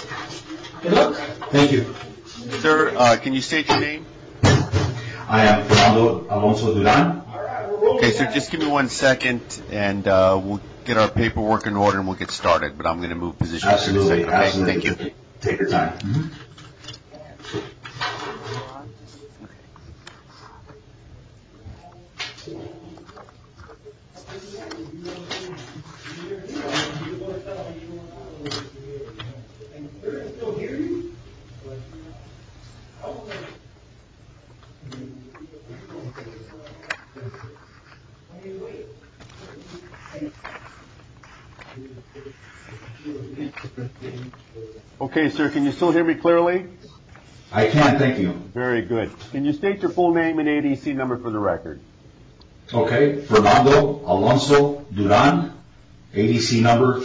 Good luck. Thank you. Sir, can you state your name? I am Fernando Alonso Duran. Okay, sir, just give me 1 second, and we'll get our paperwork in order, and we'll get started. But I'm going to move positions Absolutely, in a second. Okay? absolutely. Thank you. Take your time. Mm-hmm. Okay, sir, can you still hear me clearly? I can, thank you. Very good. Can you state your full name and ADC number for the record? Okay, Fernando Alonso Duran, ADC number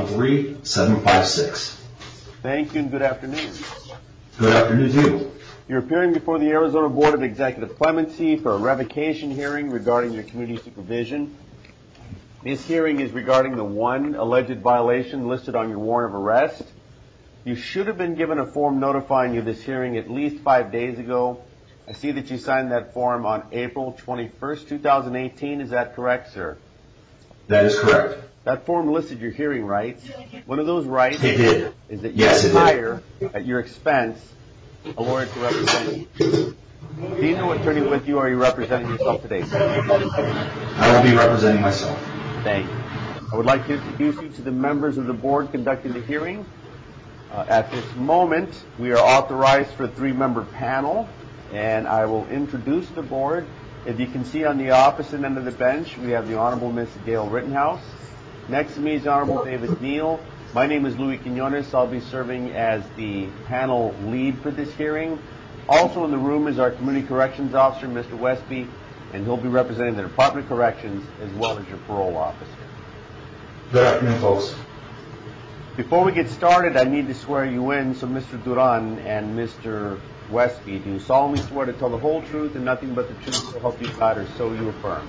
313756. Thank you and good afternoon. Good afternoon to you. You're appearing before the Arizona Board of Executive Clemency for a revocation hearing regarding your community supervision. This hearing is regarding the one alleged violation listed on your warrant of arrest. You should have been given a form notifying you of this hearing at least 5 days ago. I see that you signed that form on April 21st, 2018. Is that correct, sir? That is correct. That form listed your hearing rights. One of those rights is that you can hire at your expense a lawyer to represent you. Do you know an attorney with you, or are you representing yourself today, sir? I will be representing myself. Thank you. I would like to introduce you to the members of the board conducting the hearing. At this moment, we are authorized for a 3-member panel, and I will introduce the board. If you can see on the opposite end of the bench, we have the Honorable Miss Gail Rittenhouse. Next to me is the Honorable David Neal. My name is Louis Quinones. I'll be serving as the panel lead for this hearing. Also in the room is our Community Corrections Officer, Mr. Westby, and he'll be representing the Department of Corrections as well as your parole officer. Good afternoon, folks. Before we get started, I need to swear you in, so Mr. Duran and Mr. Westby, do you solemnly swear to tell the whole truth and nothing but the truth to help you God, or so you affirm?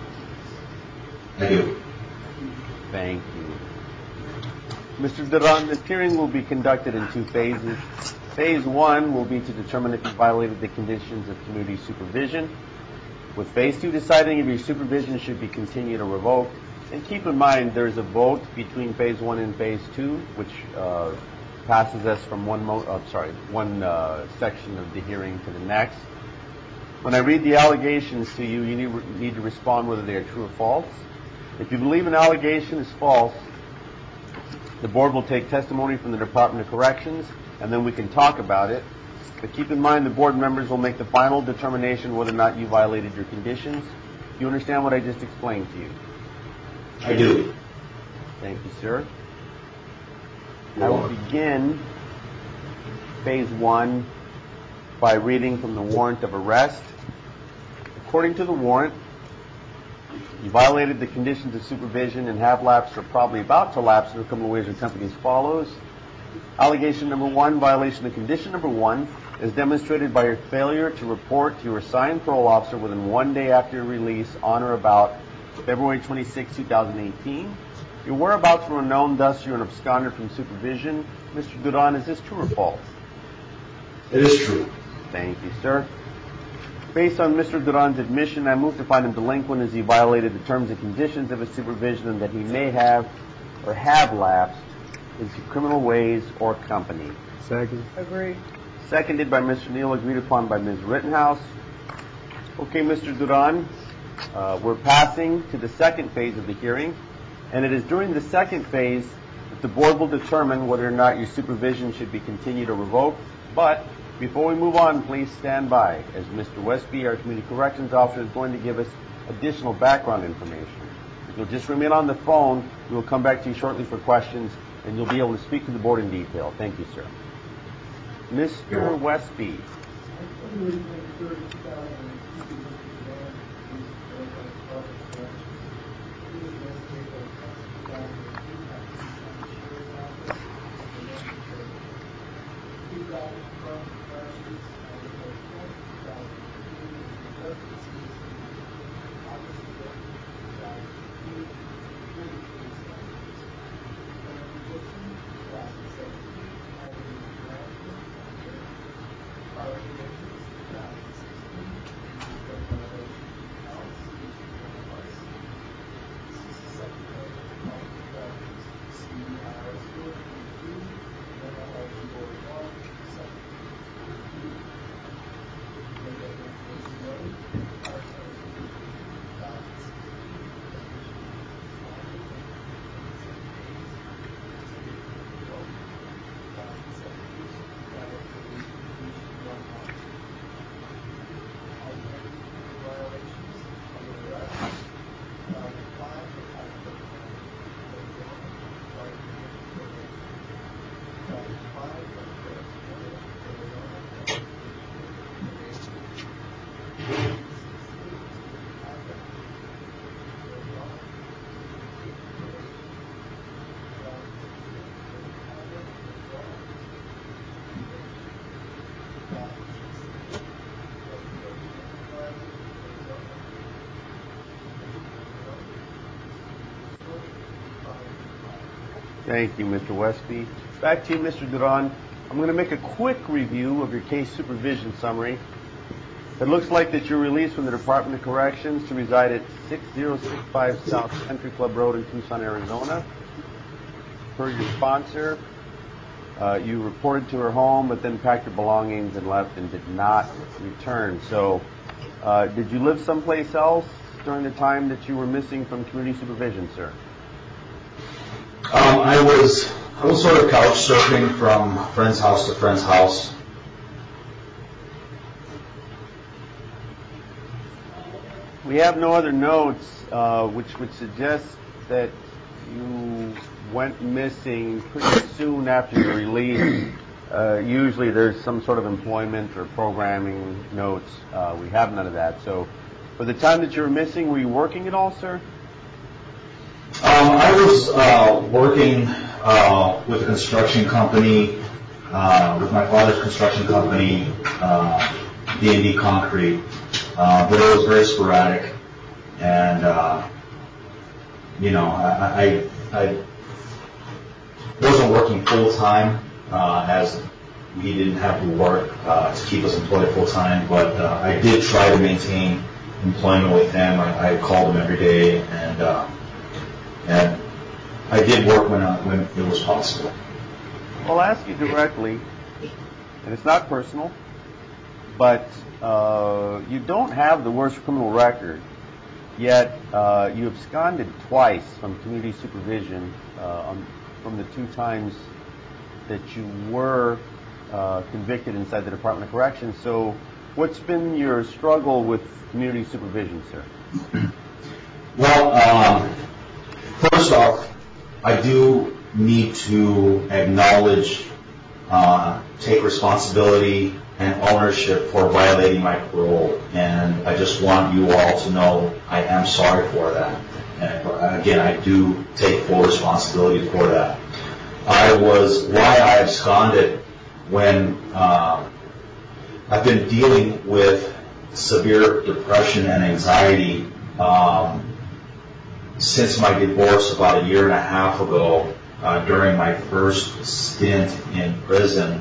I do. Thank you. Mr. Duran, this hearing will be conducted in 2 phases. Phase 1 will be to determine if you violated the conditions of community supervision, with Phase 2 deciding if your supervision should be continued or revoked. And keep in mind, there's a vote between Phase 1 and Phase 2, which passes us from one section of the hearing to the next. When I read the allegations to you, you need to respond whether they are true or false. If you believe an allegation is false, the board will take testimony from the Department of Corrections, and then we can talk about it. But keep in mind, the board members will make the final determination whether or not you violated your conditions. Do you understand what I just explained to you? I do. Thank you, sir. I will begin Phase 1 by reading from the warrant of arrest. According to the warrant, you violated the conditions of supervision and have lapsed or probably about to lapse in a criminal ways or company as follows. Allegation number 1, violation of condition number 1 is demonstrated by your failure to report to your assigned parole officer within 1 day after your release on or about February 26, 2018. Your whereabouts were unknown, thus you're an absconder from supervision. Mr. Duran, is this true or false? It is true. Thank you, sir. Based on Mr. Duran's admission, I move to find him delinquent as he violated the terms and conditions of his supervision and that he may have or have lapsed into criminal ways or company. Second. Agreed. Seconded by Mr. Neal, agreed upon by Ms. Rittenhouse. Okay, Mr. Duran, we're passing to the second phase of the hearing, and it is during the second phase that the board will determine whether or not your supervision should be continued or revoked. But before we move on, please stand by, as Mr. Westby, our Community Corrections Officer, is going to give us additional background information. If you'll just remain on the phone, we will come back to you shortly for questions, and you'll be able to speak to the board in detail. Thank you, sir. Mr. Westby. Thank you, Mr. Westby. Back to you, Mr. Duran. I'm going to make a quick review of your case supervision summary. It looks like that you're released from the Department of Corrections to reside at 6065 South Country Club Road in Tucson, Arizona. Per your sponsor, you reported to her home, but then packed your belongings and left and did not return. So, did you live someplace else during the time that you were missing from community supervision, sir? I was sort of couch surfing from friend's house to friend's house. We have no other notes which would suggest that you went missing pretty soon after your release. Usually there's some sort of employment or programming notes. We have none of that. So for the time that you were missing, were you working at all, sir? I was working with a construction company, with my father's construction company, D&D Concrete, but it was very sporadic, and I wasn't working full time, as we didn't have to work to keep us employed full time, but I did try to maintain employment with him. I called him every day, and I did work when it was possible. I'll ask you directly, and it's not personal, but you don't have the worst criminal record, yet you absconded twice from community supervision from the two times that you were convicted inside the Department of Corrections. So what's been your struggle with community supervision, sir? Well, first off, I do need to acknowledge, take responsibility and ownership for violating my parole, and I just want you all to know I am sorry for that. And again, I do take full responsibility for that. Why I absconded when I've been dealing with severe depression and anxiety since my divorce about 1.5 years ago, during my first stint in prison.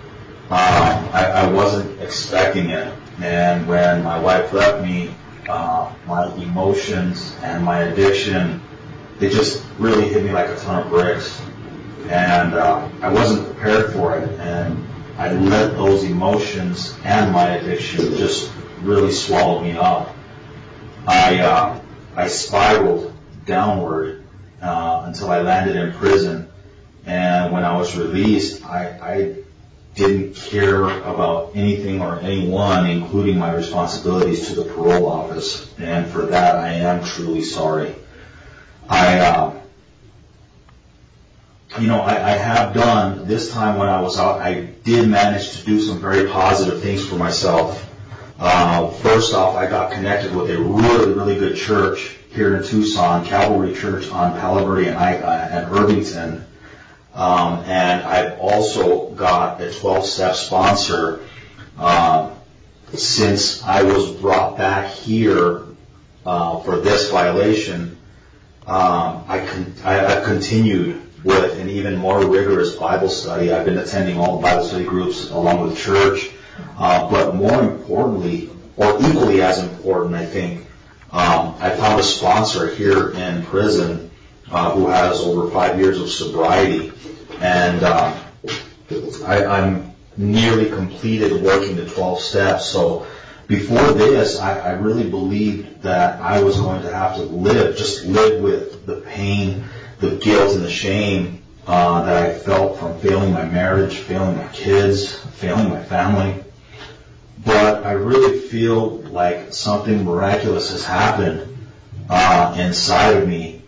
I wasn't expecting it, and when my wife left me, my emotions and my addiction, they just really hit me like a ton of bricks, and I wasn't prepared for it, and I let those emotions and my addiction just really swallow me up. I spiraled downward until I landed in prison, and when I was released, I didn't care about anything or anyone, including my responsibilities to the parole office, and for that I am truly sorry. I have done, this time when I was out, I did manage to do some very positive things for myself. First off, I got connected with a really, really good church here in Tucson, Calvary Church on Palo Verde and Irvington. And I've also got a 12-step sponsor. Since I was brought back here for this violation, I've continued with an even more rigorous Bible study. I've been attending all the Bible study groups along with church. But more importantly, or equally as important, I think, I found a sponsor here in prison who has over 5 years of sobriety, and I'm nearly completed working the 12 steps. So before this, I really believed that I was going to have to live with the pain, the guilt, and the shame that I felt from failing my marriage, failing my kids, failing my family. But I really feel like something miraculous has happened inside of me.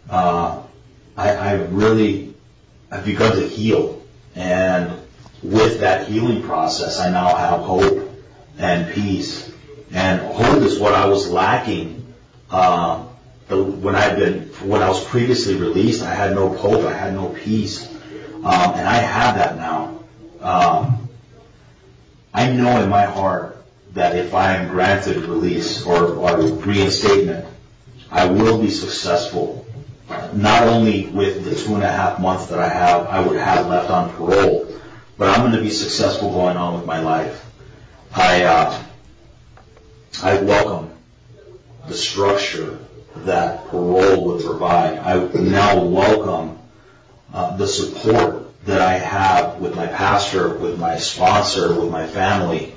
I've begun to heal, and with that healing process, I now have hope and peace. And hope is what I was lacking when I was previously released. I had no hope, I had no peace, and I have that now. I know in my heart that if I am granted release or reinstatement, I will be successful not only with the 2.5 months that I would have left on parole, but I'm going to be successful going on with my life. I welcome the structure that parole would provide. I now welcome the support that I have with my pastor, with my sponsor, with my family.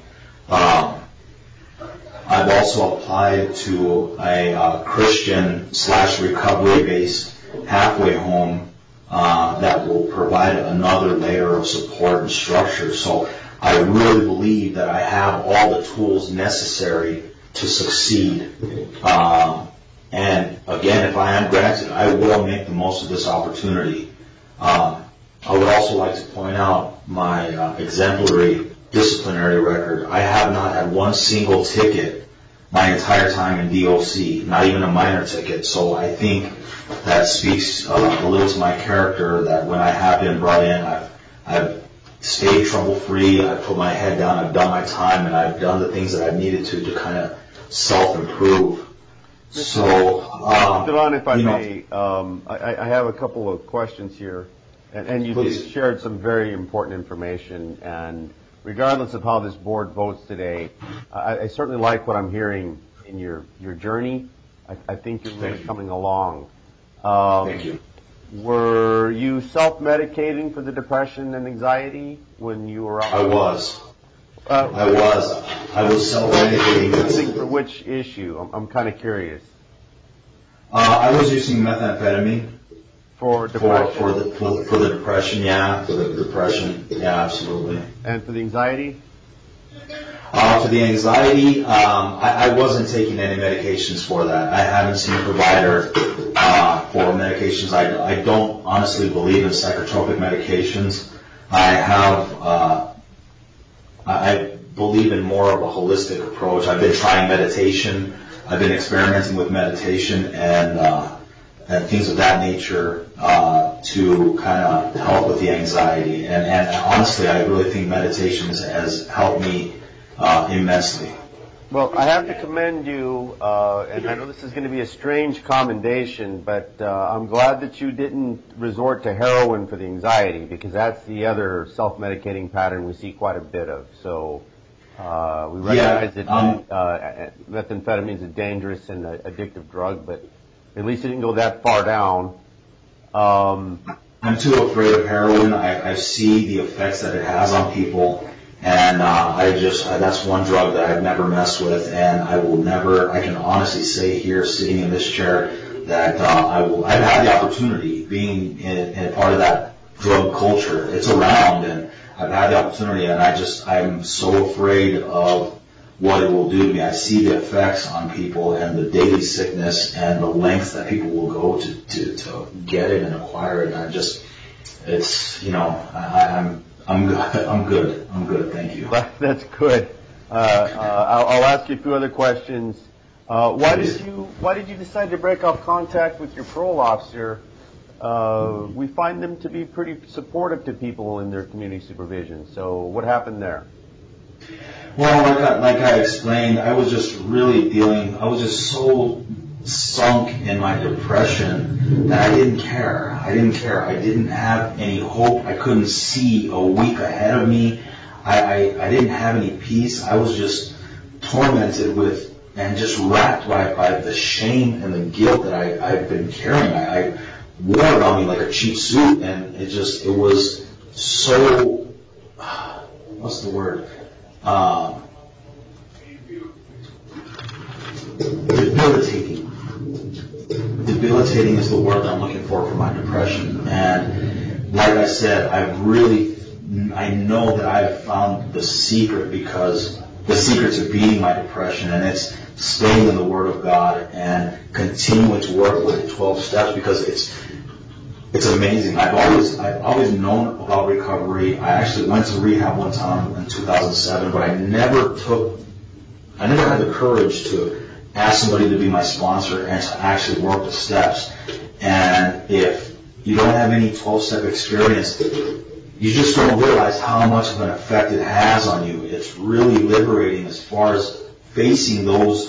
I've also applied to a Christian/recovery-based halfway home that will provide another layer of support and structure. So I really believe that I have all the tools necessary to succeed. And again, if I am granted, I will make the most of this opportunity. I would also like to point out my exemplary disciplinary record. I have not had one single ticket my entire time in DOC, not even a minor ticket. So I think that speaks a little to my character, that when I have been brought in, I've stayed trouble-free, I've put my head down, I've done my time, and I've done the things that I've needed to kind of self-improve. So, Devon, if I may, I have a couple of questions here, and you've shared some very important information, and regardless of how this board votes today, I certainly like what I'm hearing in your journey. I think you're really coming along. Thank you. Were you self-medicating for the depression and anxiety when you were out? I was. I was self-medicating. For which issue? I'm kind of curious. I was using methamphetamine. For depression? For the depression, yeah. For the depression, yeah, absolutely. And for the anxiety? For the anxiety, I wasn't taking any medications for that. I haven't seen a provider for medications. I don't honestly believe in psychotropic medications. I believe in more of a holistic approach. I've been trying meditation. I've been experimenting with meditation and things of that nature to kind of help with the anxiety. And honestly, I really think meditation has helped me immensely. Well, I have to commend you, and I know this is going to be a strange commendation, but I'm glad that you didn't resort to heroin for the anxiety, because that's the other self-medicating pattern we see quite a bit of. So we recognize that methamphetamine is a dangerous and addictive drug, but at least it didn't go that far down. I'm too afraid of heroin. I see the effects that it has on people. And that's one drug that I've never messed with, and I can honestly say here, sitting in this chair, that I've had the opportunity, being in part of that drug culture. It's around, and I've had the opportunity, and I'm so afraid of what it will do to me. I see the effects on people and the daily sickness and the lengths that people will go to get it and acquire it, and I'm good. Thank you. That's good. I'll ask you a few other questions. Why did you decide to break off contact with your parole officer? We find them to be pretty supportive to people in their community supervision. So what happened there? Well, like I explained, I was just so sunk in my depression that I didn't care. I didn't have any hope. I couldn't see a week ahead of me. I didn't have any peace. I was just tormented with and just racked by the shame and the guilt that I've been carrying. I wore it on me like a cheap suit, and it was so, what's the word? Debilitating is the word I'm looking for my depression. And like I said, I know that I have found the secret, because the secret to beating my depression, and it's staying in the Word of God and continuing to work with 12 steps, because it's amazing. I've always known about recovery. I actually went to rehab one time in 2007, but I never had the courage to ask somebody to be my sponsor and to actually work the steps. And if you don't have any 12-step experience, you just don't realize how much of an effect it has on you. It's really liberating as far as facing those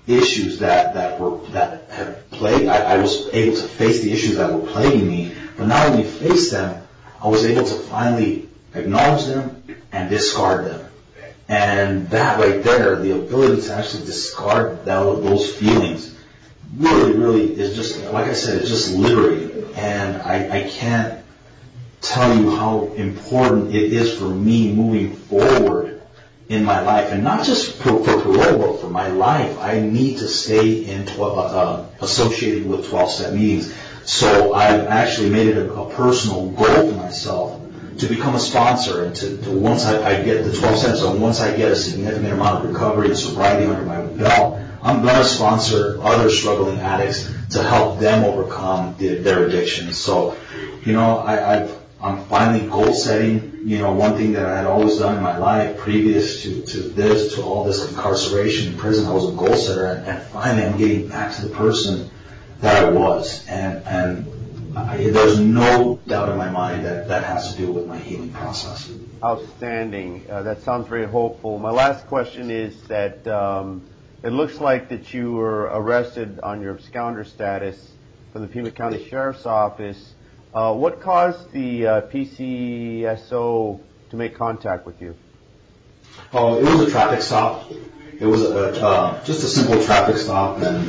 issues that have plagued. I was able to face the issues that were plaguing me, but not only face them, I was able to finally acknowledge them and discard them. And that right there, the ability to actually discard those feelings, really is just, like I said, it's just liberating. And I can't tell you how important it is for me moving forward in my life, and not just for parole, but for my life. I need to stay in associated with 12-step meetings. So I've actually made it a personal goal for myself to become a sponsor, and to once I get the 12 steps, and once I get a significant amount of recovery and sobriety under my belt, I'm going to sponsor other struggling addicts to help them overcome their addictions. So, I'm finally goal setting. One thing that I had always done in my life previous to all this incarceration in prison, I was a goal setter, and finally I'm getting back to the person that I was. And there's no doubt in my mind that has to do with my healing process. Outstanding. That sounds very hopeful. My last question is that it looks like that you were arrested on your absconder status from the Pima County Sheriff's Office. What caused the PCSO to make contact with you? Oh, it was a traffic stop. It was just a simple traffic stop, and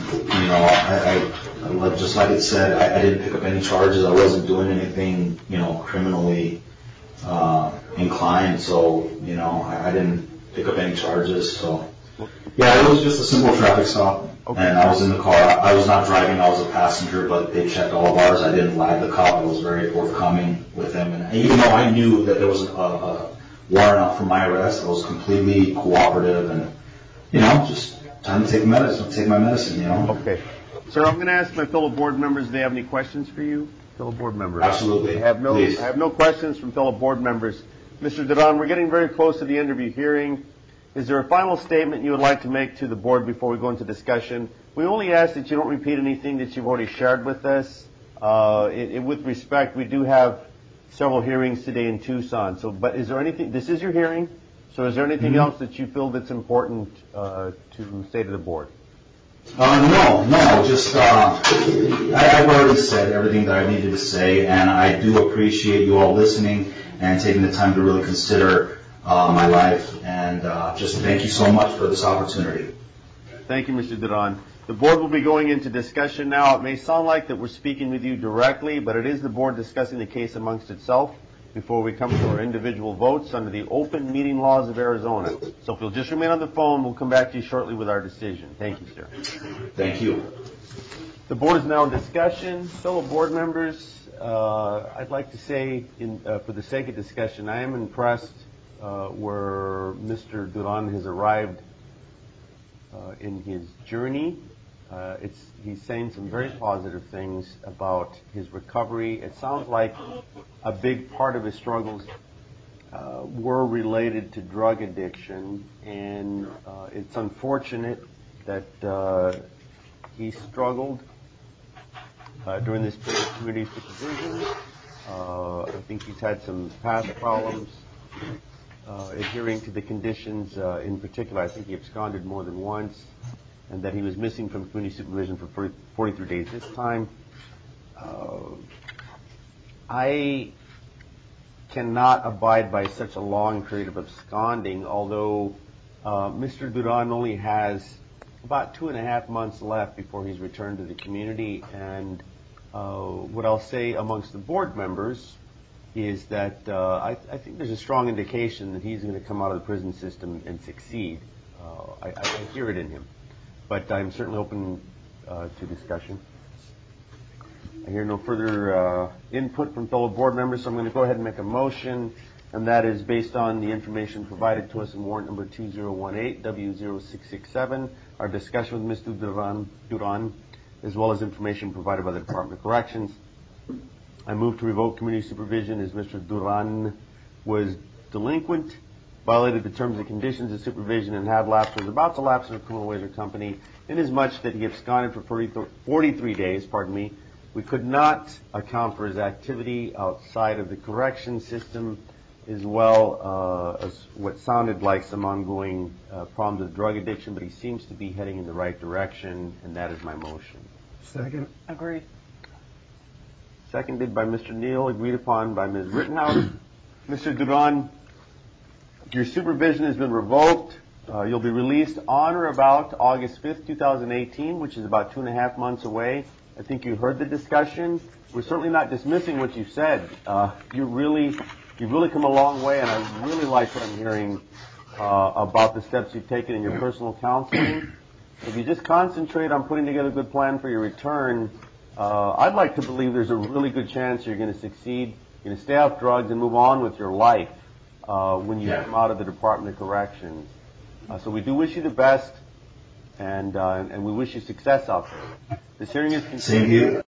I just like it said, I didn't pick up any charges. I wasn't doing anything, criminally inclined. So, I didn't pick up any charges. So, yeah, it was just a simple traffic stop. Okay. And I was in the car. I was not driving. I was a passenger, but they checked all of ours. I didn't lag the cop. I was very forthcoming with them. And even though I knew that there was a warrant out for my arrest, I was completely cooperative and, just time to take my medicine, Okay. Sir, I'm going to ask my fellow board members if they have any questions for you. Fellow board members. Absolutely. I have no questions from fellow board members. Mr. Duran, we're getting very close to the end of your hearing. Is there a final statement you would like to make to the board before we go into discussion? We only ask that you don't repeat anything that you've already shared with us. With respect, we do have several hearings today in Tucson. But is there anything? This is your hearing. So is there anything else that you feel that's important to say to the board? No. Just I've already said everything that I needed to say, and I do appreciate you all listening and taking the time to really consider my life. And just thank you so much for this opportunity. Thank you, Mr. Duran. The board will be going into discussion now. It may sound like that we're speaking with you directly, but it is the board discussing the case amongst itself before we come to our individual votes under the open meeting laws of Arizona. So if you'll just remain on the phone, we'll come back to you shortly with our decision. Thank you, sir. Thank you. The board is now in discussion. Fellow board members, I'd like to say, for the sake of discussion, I am impressed where Mr. Duran has arrived in his journey. He's saying some very positive things about his recovery. It sounds like a big part of his struggles were related to drug addiction, and it's unfortunate that he struggled during this period of community supervision. I think he's had some past problems adhering to the conditions. In particular, I think he absconded more than once, and that he was missing from community supervision for 43 days this time. I cannot abide by such a long period of absconding, although Mr. Duran only has about 2.5 months left before he's returned to the community. And what I'll say amongst the board members is that I think there's a strong indication that he's going to come out of the prison system and succeed. I hear it in him. But I'm certainly open to discussion. I hear no further input from fellow board members, so I'm going to go ahead and make a motion, and that is based on the information provided to us in warrant number 2018, W0667, our discussion with Mr. Duran, as well as information provided by the Department of Corrections. I move to revoke community supervision as Mr. Duran was delinquent, violated the terms and conditions of supervision, and had lapsed or was about to lapse in a criminal ways or company, inasmuch that he absconded for 43 days, We could not account for his activity outside of the correction system, as well as what sounded like some ongoing problems with drug addiction, but he seems to be heading in the right direction, and that is my motion. Second. Agreed. Seconded by Mr. Neal, agreed upon by Ms. Rittenhouse. Mr. Duran, your supervision has been revoked. You'll be released on or about August 5th, 2018, which is about 2.5 months away. I think you heard the discussion. We're certainly not dismissing what you said. You've really come a long way, and I really like what I'm hearing about the steps you've taken in your personal counseling. If you just concentrate on putting together a good plan for your return, I'd like to believe there's a really good chance you're going to succeed, you're going to stay off drugs and move on with your life when you come out of the Department of Corrections. So we do wish you the best, and we wish you success out there. This hearing is concluded. Same to you.